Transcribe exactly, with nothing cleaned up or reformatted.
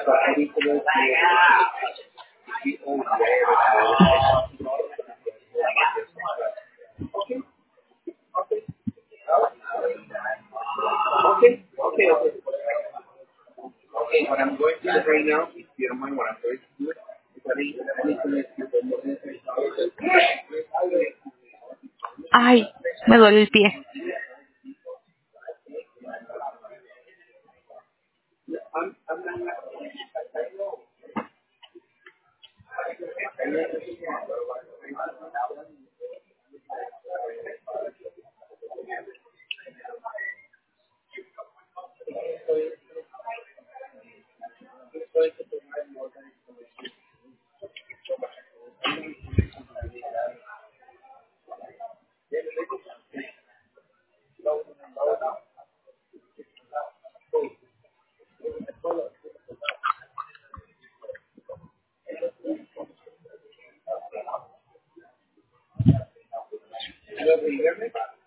Okay, okay, okay. Okay, what I'm going to do right now, if you don't mind, what I'm going to do is I need, I need to make you the more Ay, me duele el pie. I'm, I'm not. ¿Lo dígame?